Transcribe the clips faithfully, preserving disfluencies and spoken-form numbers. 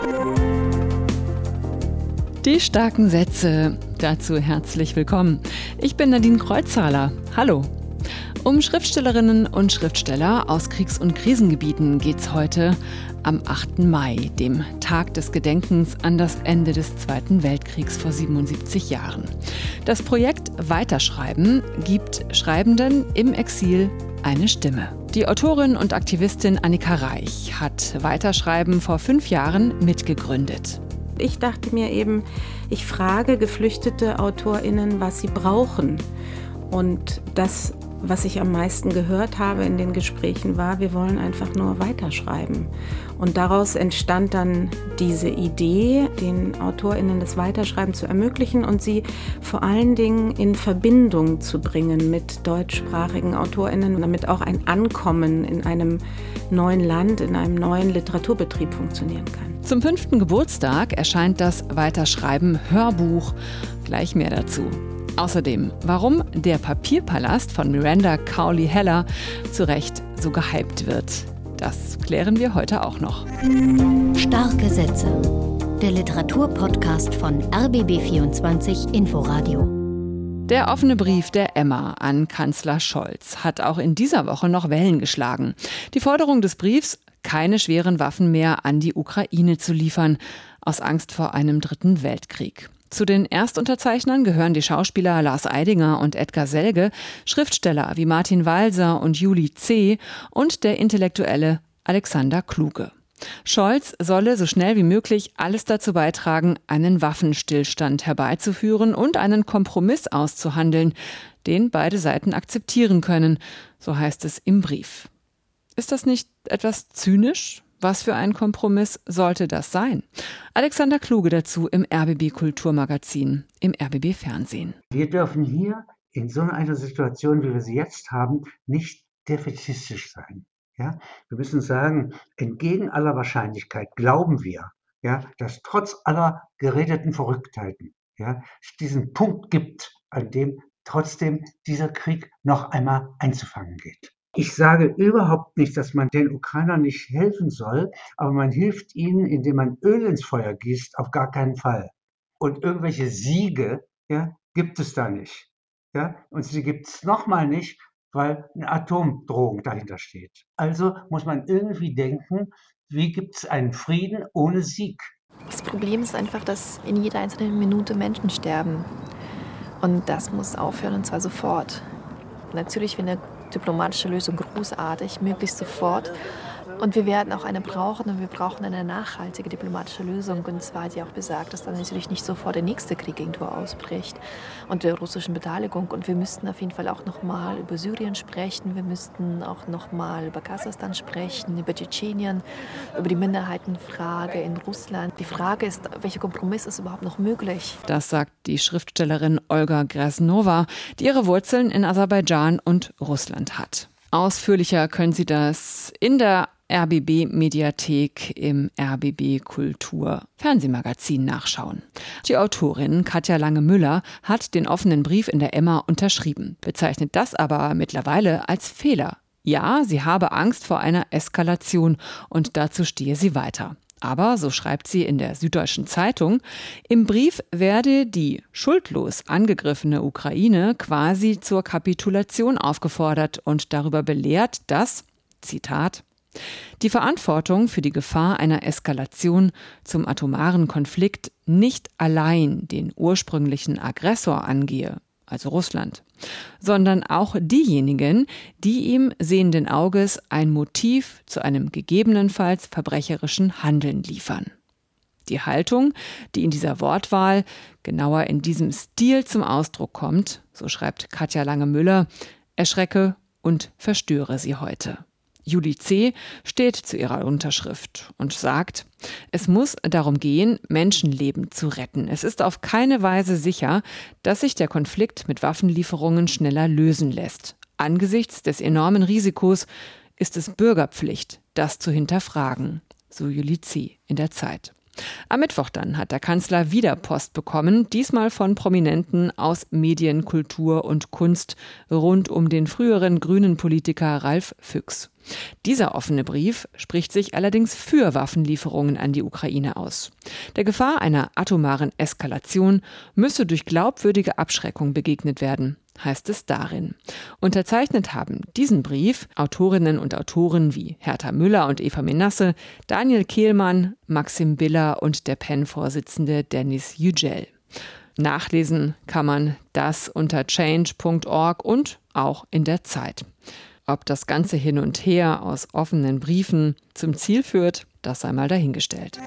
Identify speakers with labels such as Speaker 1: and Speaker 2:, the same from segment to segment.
Speaker 1: Die starken Sätze. Dazu herzlich willkommen. Ich bin Nadine Kreuzhaler. Hallo. Um Schriftstellerinnen und Schriftsteller aus Kriegs- und Krisengebieten geht's heute am achten Mai, dem Tag des Gedenkens an das Ende des Zweiten Weltkriegs vor siebenundsiebzig Jahren. Das Projekt Weiterschreiben gibt Schreibenden im Exil eine Stimme. Die Autorin und Aktivistin Annika Reich hat Weiterschreiben vor fünf Jahren mitgegründet.
Speaker 2: Ich dachte mir eben, ich frage geflüchtete AutorInnen, was sie brauchen. Und das, was ich am meisten gehört habe in den Gesprächen, war, wir wollen einfach nur weiterschreiben. Und daraus entstand dann diese Idee, den AutorInnen das Weiterschreiben zu ermöglichen und sie vor allen Dingen in Verbindung zu bringen mit deutschsprachigen AutorInnen, damit auch ein Ankommen in einem neuen Land, in einem neuen Literaturbetrieb funktionieren kann.
Speaker 1: Zum fünften Geburtstag erscheint das Weiterschreiben-Hörbuch. Gleich mehr dazu. Außerdem, warum der Papierpalast von Miranda Cowley-Heller zu Recht so gehypt wird. Das klären wir heute auch noch.
Speaker 3: Starke Sätze. Der Literaturpodcast von R B B vierundzwanzig Inforadio.
Speaker 1: Der offene Brief der Emma an Kanzler Scholz hat auch in dieser Woche noch Wellen geschlagen. Die Forderung des Briefs, keine schweren Waffen mehr an die Ukraine zu liefern, aus Angst vor einem dritten Weltkrieg. Zu den Erstunterzeichnern gehören die Schauspieler Lars Eidinger und Edgar Selge, Schriftsteller wie Martin Walser und Julie C. und der Intellektuelle Alexander Kluge. Scholz solle so schnell wie möglich alles dazu beitragen, einen Waffenstillstand herbeizuführen und einen Kompromiss auszuhandeln, den beide Seiten akzeptieren können, so heißt es im Brief. Ist das nicht etwas zynisch? Was für ein Kompromiss sollte das sein? Alexander Kluge dazu im R B B Kulturmagazin, im R B B Fernsehen.
Speaker 4: Wir dürfen hier in so einer Situation, wie wir sie jetzt haben, nicht defätistisch sein. Ja? Wir müssen sagen, entgegen aller Wahrscheinlichkeit glauben wir, ja, dass trotz aller geredeten Verrücktheiten, ja, es diesen Punkt gibt, an dem trotzdem dieser Krieg noch einmal einzufangen geht. Ich sage überhaupt nicht, dass man den Ukrainern nicht helfen soll, aber man hilft ihnen, indem man Öl ins Feuer gießt, auf gar keinen Fall. Und irgendwelche Siege, ja, gibt es da nicht. Ja? Und sie gibt es nochmal nicht, weil eine Atomdrohung dahinter steht. Also muss man irgendwie denken, wie gibt es einen Frieden ohne Sieg?
Speaker 5: Das Problem ist einfach, dass in jeder einzelnen Minute Menschen sterben. Und das muss aufhören, und zwar sofort. Natürlich wäre eine diplomatische Lösung großartig, möglichst sofort. Und wir werden auch eine brauchen und wir brauchen eine nachhaltige diplomatische Lösung. Und zwar hat sie auch besagt, dass dann natürlich nicht sofort der nächste Krieg irgendwo ausbricht und der russischen Beteiligung. Und wir müssten auf jeden Fall auch nochmal über Syrien sprechen. Wir müssten auch nochmal über Kasachstan sprechen, über Tschetschenien, über die Minderheitenfrage in Russland. Die Frage ist, welcher Kompromiss ist überhaupt noch möglich?
Speaker 1: Das sagt die Schriftstellerin Olga Grasnova, die ihre Wurzeln in Aserbaidschan und Russland hat. Ausführlicher können Sie das in der R B B-Mediathek im R B B Kultur-Fernsehmagazin nachschauen. Die Autorin Katja Lange-Müller hat den offenen Brief in der Emma unterschrieben, bezeichnet das aber mittlerweile als Fehler. Ja, sie habe Angst vor einer Eskalation und dazu stehe sie weiter. Aber, so schreibt sie in der Süddeutschen Zeitung, im Brief werde die schuldlos angegriffene Ukraine quasi zur Kapitulation aufgefordert und darüber belehrt, dass, Zitat, die Verantwortung für die Gefahr einer Eskalation zum atomaren Konflikt nicht allein den ursprünglichen Aggressor angehe, also Russland, sondern auch diejenigen, die ihm sehenden Auges ein Motiv zu einem gegebenenfalls verbrecherischen Handeln liefern. Die Haltung, die in dieser Wortwahl, genauer in diesem Stil zum Ausdruck kommt, so schreibt Katja Lange-Müller, erschrecke und verstöre sie heute. Julie C. steht zu ihrer Unterschrift und sagt, es muss darum gehen, Menschenleben zu retten. Es ist auf keine Weise sicher, dass sich der Konflikt mit Waffenlieferungen schneller lösen lässt. Angesichts des enormen Risikos ist es Bürgerpflicht, das zu hinterfragen, so Julie C. in der Zeit. Am Mittwoch dann hat der Kanzler wieder Post bekommen, diesmal von Prominenten aus Medien, Kultur und Kunst rund um den früheren grünen Politiker Ralf Füchs. Dieser offene Brief spricht sich allerdings für Waffenlieferungen an die Ukraine aus. Der Gefahr einer atomaren Eskalation müsse durch glaubwürdige Abschreckung begegnet werden, heißt es darin. Unterzeichnet haben diesen Brief Autorinnen und Autoren wie Hertha Müller und Eva Menasse, Daniel Kehlmann, Maxim Biller und der P E N-Vorsitzende Dennis Yücel. Nachlesen kann man das unter change punkt org und auch in der Zeit. Ob das ganze Hin und Her aus offenen Briefen zum Ziel führt, das sei mal dahingestellt.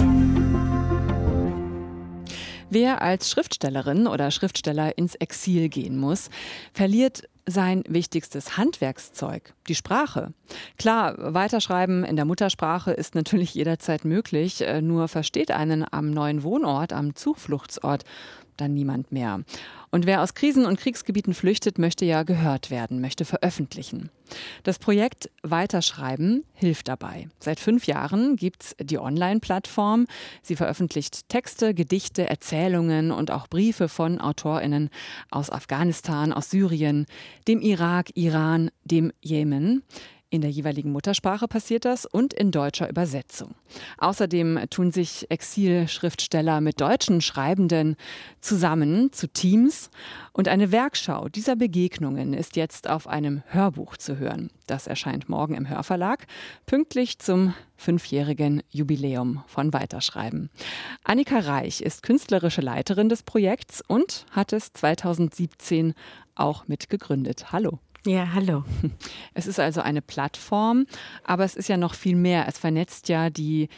Speaker 1: Wer als Schriftstellerin oder Schriftsteller ins Exil gehen muss, verliert sein wichtigstes Handwerkszeug, die Sprache. Klar, Weiterschreiben in der Muttersprache ist natürlich jederzeit möglich, nur versteht einen am neuen Wohnort, am Zufluchtsort dann niemand mehr. Und wer aus Krisen- und Kriegsgebieten flüchtet, möchte ja gehört werden, möchte veröffentlichen. Das Projekt Weiterschreiben hilft dabei. Seit fünf Jahren gibt's die Online-Plattform. Sie veröffentlicht Texte, Gedichte, Erzählungen und auch Briefe von AutorInnen aus Afghanistan, aus Syrien, dem Irak, Iran, dem Jemen. In der jeweiligen Muttersprache passiert das und in deutscher Übersetzung. Außerdem tun sich Exilschriftsteller mit deutschen Schreibenden zusammen zu Teams. Und eine Werkschau dieser Begegnungen ist jetzt auf einem Hörbuch zu hören. Das erscheint morgen im Hörverlag, pünktlich zum fünfjährigen Jubiläum von Weiterschreiben. Annika Reich ist künstlerische Leiterin des Projekts und hat es zweitausendsiebzehn auch mitgegründet. Hallo.
Speaker 2: Ja, hallo.
Speaker 1: Es ist also eine Plattform, aber es ist ja noch viel mehr. Es vernetzt ja die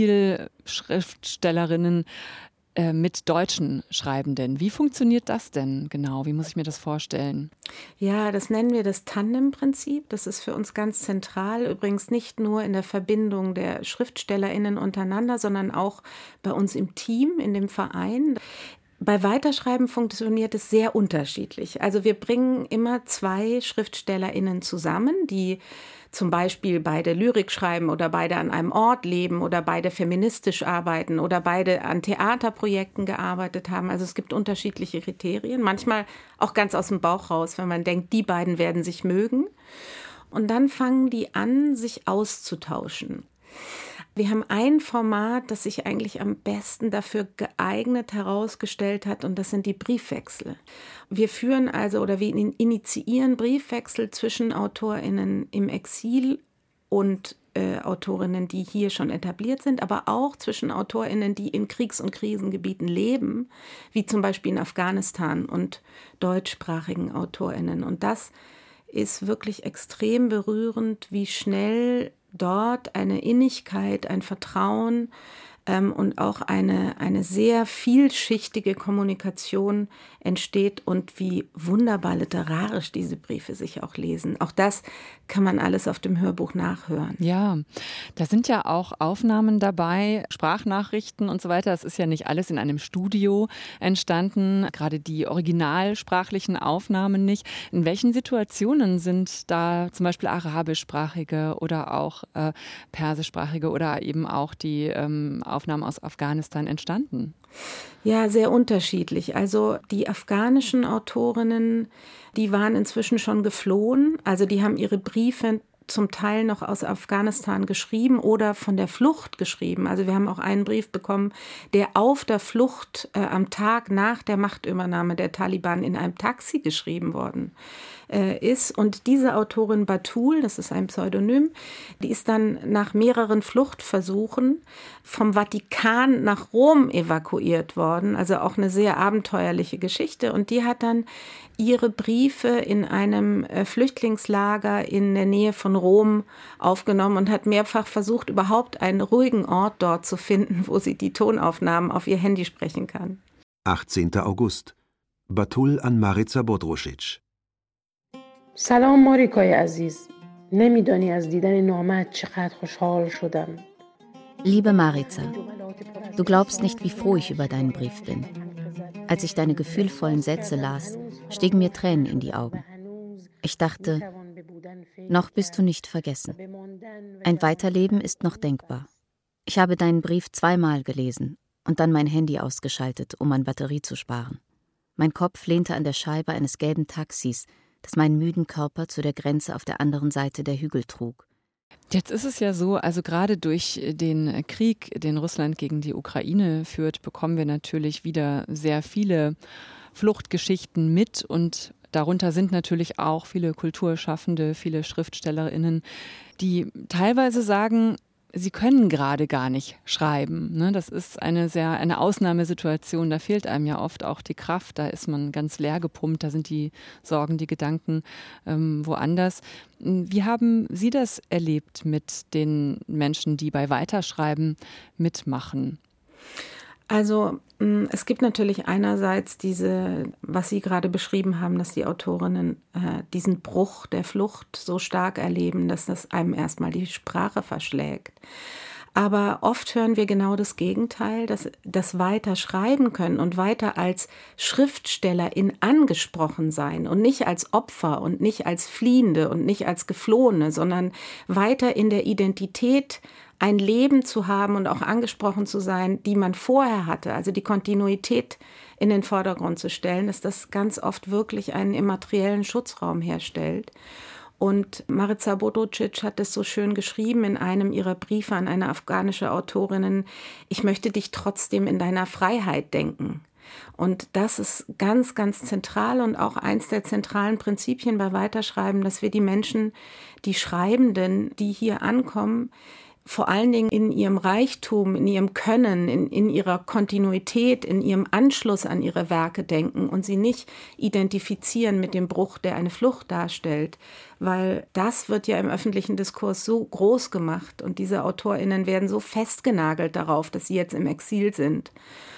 Speaker 1: Exilschriftstellerinnen äh, mit deutschen Schreibenden. Wie funktioniert das denn genau? Wie muss ich mir das vorstellen?
Speaker 2: Ja, das nennen wir das Tandem-Prinzip. Das ist für uns ganz zentral. Übrigens nicht nur in der Verbindung der SchriftstellerInnen untereinander, sondern auch bei uns im Team, in dem Verein. Bei Weiterschreiben funktioniert es sehr unterschiedlich. Also wir bringen immer zwei SchriftstellerInnen zusammen, die zum Beispiel beide Lyrik schreiben oder beide an einem Ort leben oder beide feministisch arbeiten oder beide an Theaterprojekten gearbeitet haben. Also es gibt unterschiedliche Kriterien, manchmal auch ganz aus dem Bauch raus, wenn man denkt, die beiden werden sich mögen. Und dann fangen die an, sich auszutauschen. Wir haben ein Format, das sich eigentlich am besten dafür geeignet herausgestellt hat, und das sind die Briefwechsel. Wir führen also oder wir initiieren Briefwechsel zwischen AutorInnen im Exil und äh, Autorinnen, die hier schon etabliert sind, aber auch zwischen AutorInnen, die in Kriegs- und Krisengebieten leben, wie zum Beispiel in Afghanistan, und deutschsprachigen AutorInnen. Und das ist wirklich extrem berührend, wie schnell dort eine Innigkeit, ein Vertrauen ähm, und auch eine, eine sehr vielschichtige Kommunikation entsteht und wie wunderbar literarisch diese Briefe sich auch lesen. Auch das kann man alles auf dem Hörbuch nachhören.
Speaker 1: Ja, da sind ja auch Aufnahmen dabei, Sprachnachrichten und so weiter. Das ist ja nicht alles in einem Studio entstanden, gerade die originalsprachlichen Aufnahmen nicht. In welchen Situationen sind da zum Beispiel arabischsprachige oder auch äh, persischsprachige oder eben auch die ähm, Aufnahmen aus Afghanistan entstanden?
Speaker 2: Ja, sehr unterschiedlich. Also die afghanischen Autorinnen, die waren inzwischen schon geflohen. Also die haben ihre Briefe zum Teil noch aus Afghanistan geschrieben oder von der Flucht geschrieben. Also wir haben auch einen Brief bekommen, der auf der Flucht äh, am Tag nach der Machtübernahme der Taliban in einem Taxi geschrieben worden äh, ist. Und diese Autorin Batul, das ist ein Pseudonym, die ist dann nach mehreren Fluchtversuchen vom Vatikan nach Rom evakuiert worden. Also auch eine sehr abenteuerliche Geschichte. Und die hat dann ihre Briefe in einem äh, Flüchtlingslager in der Nähe von Rom aufgenommen und hat mehrfach versucht, überhaupt einen ruhigen Ort dort zu finden, wo sie die Tonaufnahmen auf ihr Handy sprechen kann.
Speaker 6: achtzehnter August. Batul an Marica Bodrušić.
Speaker 7: سلام ماریکای عزیز. نمیدانی از دیدن نامت چقدر خوشحال شدم.
Speaker 3: Liebe Marica, du glaubst nicht, wie froh ich über deinen Brief bin. Als ich deine gefühlvollen Sätze las, stiegen mir Tränen in die Augen. Ich dachte, noch bist du nicht vergessen. Ein Weiterleben ist noch denkbar. Ich habe deinen Brief zweimal gelesen und dann mein Handy ausgeschaltet, um an Batterie zu sparen. Mein Kopf lehnte an der Scheibe eines gelben Taxis, das meinen müden Körper zu der Grenze auf der anderen Seite der Hügel trug.
Speaker 1: Jetzt ist es ja so, also gerade durch den Krieg, den Russland gegen die Ukraine führt, bekommen wir natürlich wieder sehr viele Fluchtgeschichten mit und darunter sind natürlich auch viele Kulturschaffende, viele SchriftstellerInnen, die teilweise sagen, sie können gerade gar nicht schreiben. Ne? Das ist eine sehr eine Ausnahmesituation. Da fehlt einem ja oft auch die Kraft. Da ist man ganz leer gepumpt. Da sind die Sorgen, die Gedanken ähm, woanders. Wie haben Sie das erlebt mit den Menschen, die bei Weiterschreiben mitmachen?
Speaker 2: Also es gibt natürlich einerseits diese, was Sie gerade beschrieben haben, dass die Autorinnen äh, diesen Bruch der Flucht so stark erleben, dass das einem erstmal die Sprache verschlägt. Aber oft hören wir genau das Gegenteil, dass das weiter schreiben können und weiter als Schriftstellerin angesprochen sein und nicht als Opfer und nicht als Fliehende und nicht als Geflohene, sondern weiter in der Identität ein Leben zu haben und auch angesprochen zu sein, die man vorher hatte, also die Kontinuität in den Vordergrund zu stellen, dass das ganz oft wirklich einen immateriellen Schutzraum herstellt. Und Marica Bodrucic hat es so schön geschrieben in einem ihrer Briefe an eine afghanische Autorin: Ich möchte dich trotzdem in deiner Freiheit denken. Und das ist ganz, ganz zentral und auch eins der zentralen Prinzipien bei Weiterschreiben, dass wir die Menschen, die Schreibenden, die hier ankommen, vor allen Dingen in ihrem Reichtum, in ihrem Können, in, in ihrer Kontinuität, in ihrem Anschluss an ihre Werke denken und sie nicht identifizieren mit dem Bruch, der eine Flucht darstellt. Weil das wird ja im öffentlichen Diskurs so groß gemacht und diese AutorInnen werden so festgenagelt darauf, dass sie jetzt im Exil sind.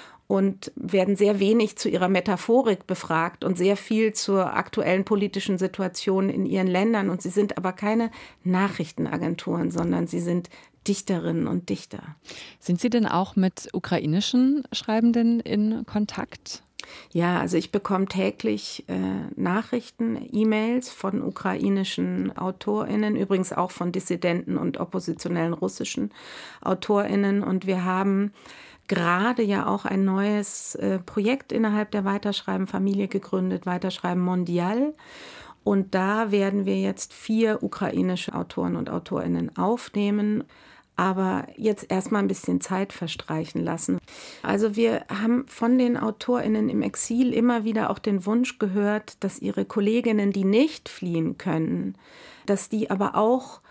Speaker 2: Und werden sehr wenig zu ihrer Metaphorik befragt und sehr viel zur aktuellen politischen Situation in ihren Ländern. Und sie sind aber keine Nachrichtenagenturen, sondern sie sind Dichterinnen und Dichter.
Speaker 1: Sind Sie denn auch mit ukrainischen Schreibenden in Kontakt?
Speaker 2: Ja, also ich bekomme täglich äh, Nachrichten, E-Mails von ukrainischen AutorInnen, übrigens auch von Dissidenten und oppositionellen russischen AutorInnen. Und wir haben gerade ja auch ein neues äh, Projekt innerhalb der Weiterschreiben-Familie gegründet, Weiterschreiben Mondial. Und da werden wir jetzt vier ukrainische Autoren und AutorInnen aufnehmen, aber jetzt erstmal ein bisschen Zeit verstreichen lassen. Also wir haben von den AutorInnen im Exil immer wieder auch den Wunsch gehört, dass ihre Kolleginnen, die nicht fliehen können, dass die aber auch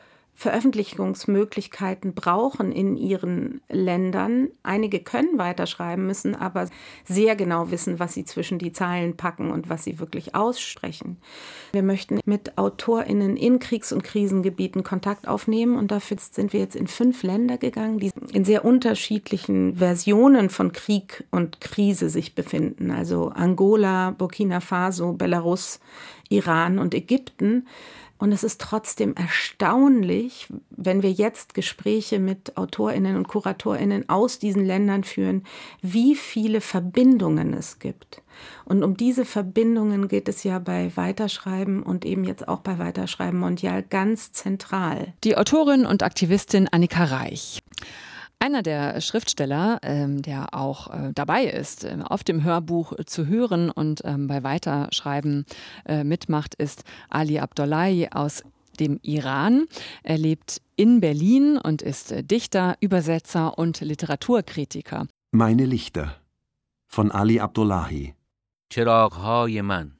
Speaker 2: Veröffentlichungsmöglichkeiten brauchen in ihren Ländern. Einige können weiterschreiben, müssen aber sehr genau wissen, was sie zwischen die Zeilen packen und was sie wirklich aussprechen. Wir möchten mit AutorInnen in Kriegs- und Krisengebieten Kontakt aufnehmen und dafür sind wir jetzt in fünf Länder gegangen, die in sehr unterschiedlichen Versionen von Krieg und Krise sich befinden. Also Angola, Burkina Faso, Belarus, Iran und Ägypten. Und es ist trotzdem erstaunlich, wenn wir jetzt Gespräche mit AutorInnen und KuratorInnen aus diesen Ländern führen, wie viele Verbindungen es gibt. Und um diese Verbindungen geht es ja bei Weiterschreiben und eben jetzt auch bei Weiterschreiben Mondial ganz zentral.
Speaker 1: Die Autorin und Aktivistin Annika Reich. Einer der Schriftsteller, ähm, der auch äh, dabei ist, äh, auf dem Hörbuch zu hören und ähm, bei Weiterschreiben äh, mitmacht, ist Ali Abdollahi aus dem Iran. Er lebt in Berlin und ist äh, Dichter, Übersetzer und Literaturkritiker.
Speaker 6: Meine Lichter von Ali Abdollahi.
Speaker 8: چراغ‌های من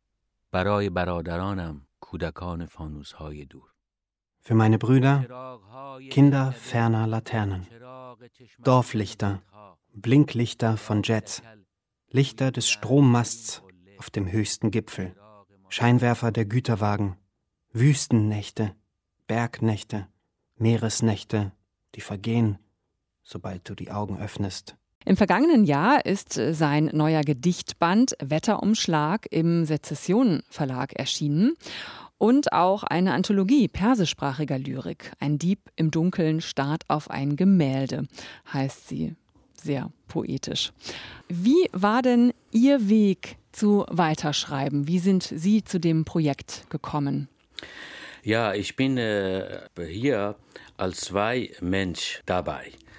Speaker 8: برای برادرانم کودکان فانوس‌های دور.
Speaker 9: Für meine Brüder, Kinder ferner Laternen, Dorflichter, Blinklichter von Jets, Lichter des Strommasts auf dem höchsten Gipfel, Scheinwerfer der Güterwagen, Wüstennächte, Bergnächte, Meeresnächte, die vergehen, sobald du die Augen öffnest.
Speaker 1: Im vergangenen Jahr ist sein neuer Gedichtband Wetterumschlag im Sezession Verlag erschienen. Und auch eine Anthologie persischsprachiger Lyrik. Ein Dieb im Dunkeln starrt auf ein Gemälde, heißt sie. Sehr poetisch. Wie war denn Ihr Weg zu Weiterschreiben? Wie sind Sie zu dem Projekt gekommen?
Speaker 8: Ja, ich bin äh, hier als zwei Mensch dabei.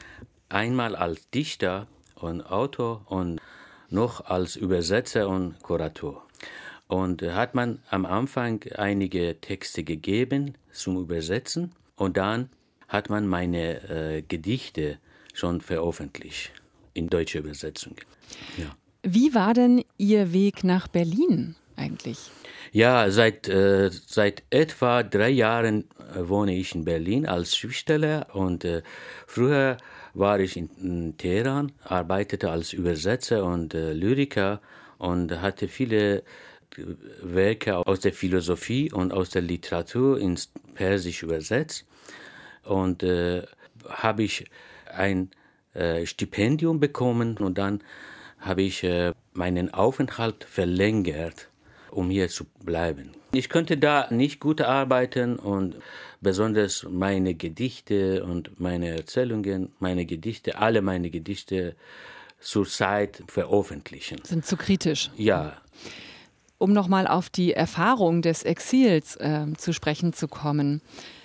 Speaker 8: einmal als Dichter und Autor und noch als Übersetzer und Kurator. Und hat man am Anfang einige Texte gegeben zum Übersetzen und dann hat man meine äh, Gedichte schon veröffentlicht in deutsche Übersetzungen. Ja.
Speaker 1: Wie war denn Ihr Weg nach Berlin eigentlich?
Speaker 8: Ja, seit, äh, seit etwa drei Jahren äh, wohne ich in Berlin als Schriftsteller und äh, früher war ich in, in Teheran, arbeitete als Übersetzer und äh, Lyriker und hatte viele Werke aus der Philosophie und aus der Literatur ins Persisch übersetzt. Und äh, habe ich ein äh, Stipendium bekommen und dann habe ich äh, meinen Aufenthalt verlängert, um hier zu bleiben. Ich konnte da nicht gut arbeiten und besonders meine Gedichte und meine Erzählungen, meine Gedichte, alle meine Gedichte zurzeit veröffentlichen.
Speaker 1: Sind zu kritisch.
Speaker 8: Ja.
Speaker 1: Um nochmal auf die Erfahrung des Exils äh, zu sprechen zu kommen.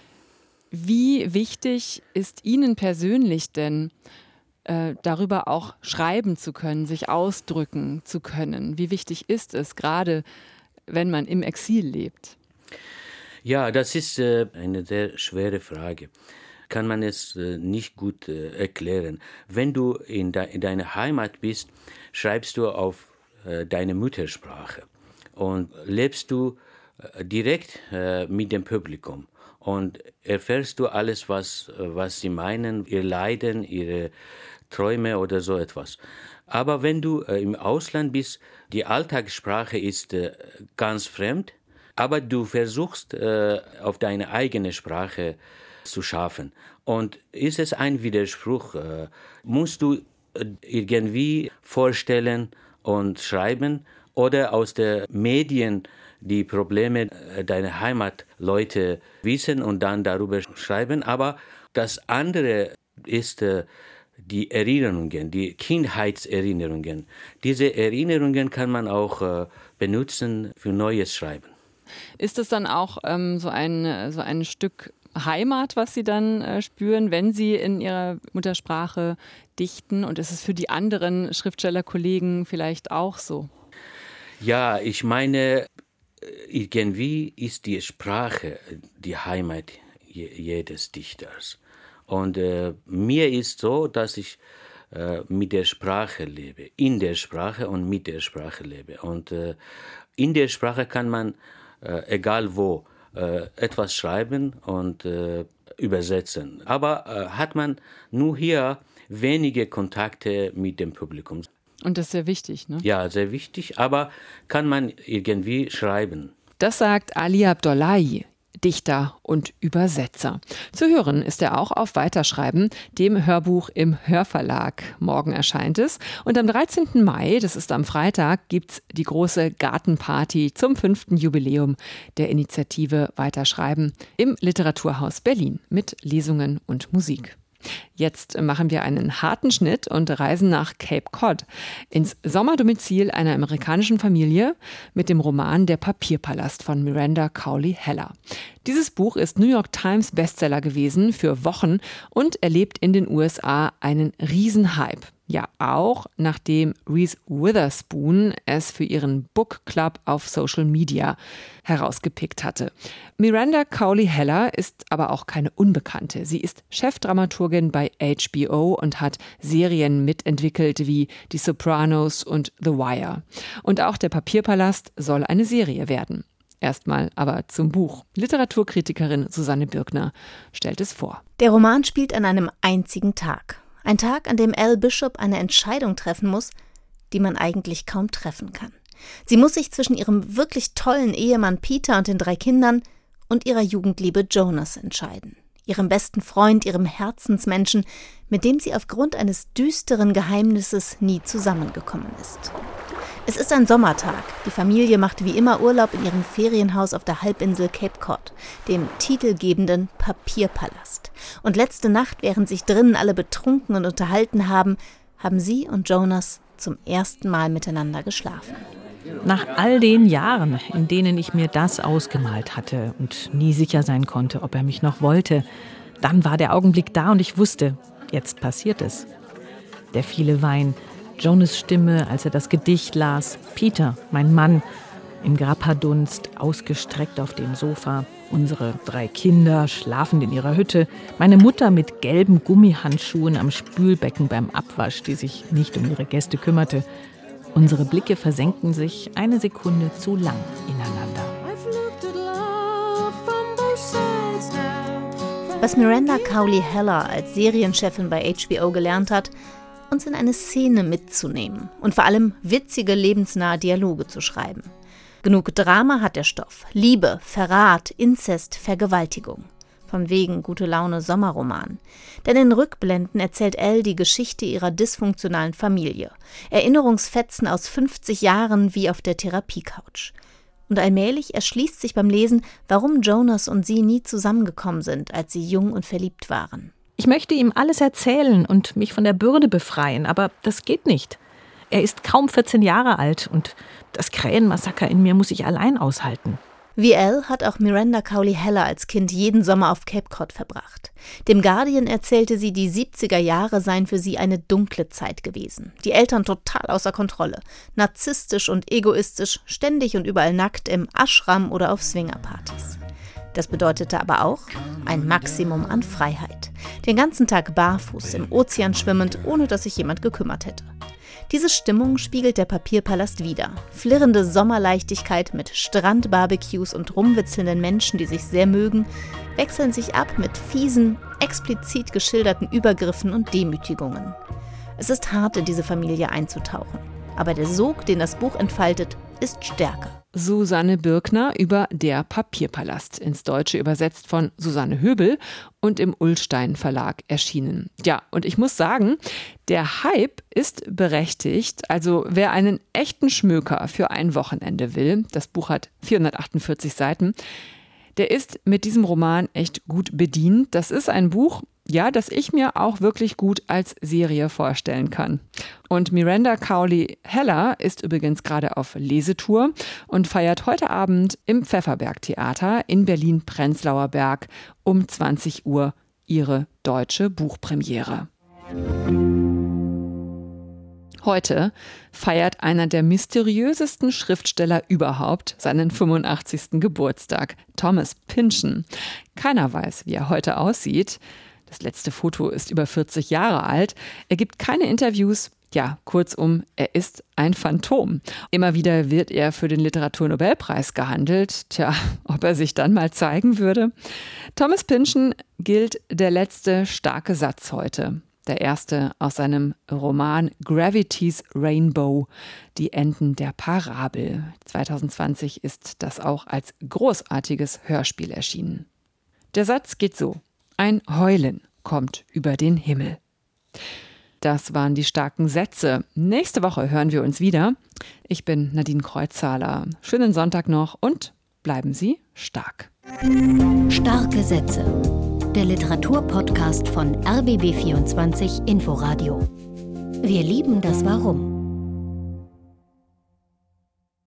Speaker 1: Wie wichtig ist Ihnen persönlich denn, äh, darüber auch schreiben zu können, sich ausdrücken zu können? Wie wichtig ist es, gerade wenn man im Exil lebt?
Speaker 8: Ja, das ist äh, eine sehr schwere Frage. Kann man es äh, nicht gut äh, erklären. Wenn du in, de- in deiner Heimat bist, schreibst du auf äh, deine Muttersprache und lebst du äh, direkt äh, mit dem Publikum. Und erfährst du alles, was, was sie meinen, ihr Leiden, ihre Träume oder so etwas. Aber wenn du äh, im Ausland bist, die Alltagssprache ist äh, ganz fremd, aber du versuchst, äh, auf deine eigene Sprache zu schaffen. Und ist es ein Widerspruch? Äh, musst du äh, irgendwie vorstellen und schreiben oder aus den Medien die Probleme deiner Heimatleute wissen und dann darüber schreiben. Aber das andere ist äh, die Erinnerungen, die Kindheitserinnerungen. Diese Erinnerungen kann man auch äh, benutzen für neues Schreiben.
Speaker 1: Ist es dann auch ähm, so, ein, so ein Stück Heimat, was Sie dann äh, spüren, wenn Sie in Ihrer Muttersprache dichten? Und ist es für die anderen Schriftstellerkollegen vielleicht auch so?
Speaker 8: Ja, ich meine, irgendwie ist die Sprache die Heimat jedes Dichters. Und äh, mir ist so, dass ich äh, mit der Sprache lebe, in der Sprache und mit der Sprache lebe. Und äh, in der Sprache kann man, äh, egal wo, äh, etwas schreiben und äh, übersetzen. Aber äh, hat man nur hier wenige Kontakte mit dem Publikum.
Speaker 1: Und das ist sehr wichtig, ne?
Speaker 8: Ja, sehr wichtig, aber kann man irgendwie schreiben.
Speaker 1: Das sagt Ali Abdollahi, Dichter und Übersetzer. Zu hören ist er auch auf Weiterschreiben, dem Hörbuch im Hörverlag. Morgen erscheint es. Und am dreizehnten Mai, das ist am Freitag, gibt's die große Gartenparty zum fünften Jubiläum der Initiative Weiterschreiben im Literaturhaus Berlin mit Lesungen und Musik. Jetzt machen wir einen harten Schnitt und reisen nach Cape Cod, ins Sommerdomizil einer amerikanischen Familie mit dem Roman Der Papierpalast von Miranda Cowley Heller. Dieses Buch ist New York Times Bestseller gewesen für Wochen und erlebt in den U S A einen Riesenhype. Ja, auch nachdem Reese Witherspoon es für ihren Book Club auf Social Media herausgepickt hatte. Miranda Cowley Heller ist aber auch keine Unbekannte. Sie ist Chefdramaturgin bei H B O und hat Serien mitentwickelt wie Die Sopranos und The Wire. Und auch Der Papierpalast soll eine Serie werden. Erstmal aber zum Buch. Literaturkritikerin Susanne Birkner stellt es vor.
Speaker 10: Der Roman spielt an einem einzigen Tag. Ein Tag, an dem Elle Bishop eine Entscheidung treffen muss, die man eigentlich kaum treffen kann. Sie muss sich zwischen ihrem wirklich tollen Ehemann Peter und den drei Kindern und ihrer Jugendliebe Jonas entscheiden. Ihrem besten Freund, ihrem Herzensmenschen, mit dem sie aufgrund eines düsteren Geheimnisses nie zusammengekommen ist. Es ist ein Sommertag. Die Familie macht wie immer Urlaub in ihrem Ferienhaus auf der Halbinsel Cape Cod, dem titelgebenden Papierpalast. Und letzte Nacht, während sich drinnen alle betrunken und unterhalten haben, haben sie und Jonas zum ersten Mal miteinander geschlafen.
Speaker 11: Nach all den Jahren, in denen ich mir das ausgemalt hatte und nie sicher sein konnte, ob er mich noch wollte, dann war der Augenblick da und ich wusste, Jetzt passiert es. Der viele Wein, Jonas' Stimme, als er das Gedicht las, Peter, mein Mann, im Grappa-Dunst, ausgestreckt auf dem Sofa, unsere drei Kinder schlafend in ihrer Hütte, meine Mutter mit gelben Gummihandschuhen am Spülbecken beim Abwasch, die sich nicht um ihre Gäste kümmerte. Unsere Blicke versenkten sich eine Sekunde zu lang ineinander.
Speaker 10: Was Miranda Cowley Heller als Serienchefin bei H B O gelernt hat, uns in eine Szene mitzunehmen und vor allem witzige, lebensnahe Dialoge zu schreiben. Genug Drama hat der Stoff. Liebe, Verrat, Inzest, Vergewaltigung. Von wegen gute Laune Sommerroman. Denn in Rückblenden erzählt Elle die Geschichte ihrer dysfunktionalen Familie. Erinnerungsfetzen aus fünfzig Jahren wie auf der Therapiecouch. Und allmählich erschließt sich beim Lesen, warum Jonas und sie nie zusammengekommen sind, als sie jung und verliebt waren.
Speaker 11: Ich möchte ihm alles erzählen und mich von der Bürde befreien, aber das geht nicht. Er ist kaum vierzehn Jahre alt und das Krähenmassaker in mir muss ich allein aushalten.
Speaker 10: Wie Elle hat auch Miranda Cowley Heller als Kind jeden Sommer auf Cape Cod verbracht. Dem Guardian erzählte sie, die siebziger Jahre seien für sie eine dunkle Zeit gewesen. Die Eltern total außer Kontrolle, narzisstisch und egoistisch, ständig und überall nackt im Ashram oder auf Swingerpartys. Das bedeutete aber auch ein Maximum an Freiheit. Den ganzen Tag barfuß, im Ozean schwimmend, ohne dass sich jemand gekümmert hätte. Diese Stimmung spiegelt der Papierpalast wider. Flirrende Sommerleichtigkeit mit Strandbarbecues und rumwitzelnden Menschen, die sich sehr mögen, wechseln sich ab mit fiesen, explizit geschilderten Übergriffen und Demütigungen. Es ist hart, in diese Familie einzutauchen. Aber der Sog, den das Buch entfaltet, ist stärker.
Speaker 1: Susanne Birkner über Der Papierpalast, ins Deutsche übersetzt von Susanne Höbel und im Ullstein Verlag erschienen. Ja, und ich muss sagen, der Hype ist berechtigt. Also wer einen echten Schmöker für ein Wochenende will, das Buch hat vierhundertachtundvierzig Seiten, der ist mit diesem Roman echt gut bedient. Das ist ein Buch, ja, das ich mir auch wirklich gut als Serie vorstellen kann. Und Miranda Cowley Heller ist übrigens gerade auf Lesetour und feiert heute Abend im Pfefferberg-Theater in Berlin-Prenzlauer Berg um zwanzig Uhr ihre deutsche Buchpremiere. Heute feiert einer der mysteriösesten Schriftsteller überhaupt seinen fünfundachtzigsten Geburtstag, Thomas Pynchon. Keiner weiß, wie er heute aussieht. Das letzte Foto ist über vierzig Jahre alt. Er gibt keine Interviews. Ja, kurzum, er ist ein Phantom. Immer wieder wird er für den Literaturnobelpreis gehandelt. Tja, ob er sich dann mal zeigen würde? Thomas Pynchon gilt der letzte starke Satz heute. Der erste aus seinem Roman Gravity's Rainbow, die Enden der Parabel. zwanzig zwanzig ist das auch als großartiges Hörspiel erschienen. Der Satz geht so: Ein Heulen kommt über den Himmel. Das waren die starken Sätze. Nächste Woche hören wir uns wieder. Ich bin Nadine Kreuzhaler. Schönen Sonntag noch und bleiben Sie stark.
Speaker 3: Starke Sätze. Der Literaturpodcast von R B B vierundzwanzig Inforadio. Wir lieben das Warum.